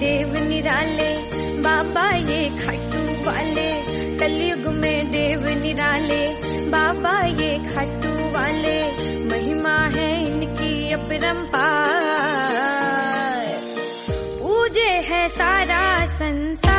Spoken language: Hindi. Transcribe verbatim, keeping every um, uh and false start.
देव निराले, बाबा ये खाटू वाले। कलयुग में देव निराले, बाबा ये खाटू वाले। महिमा है इनकी अपरंपार, पूजे है सारा संसार।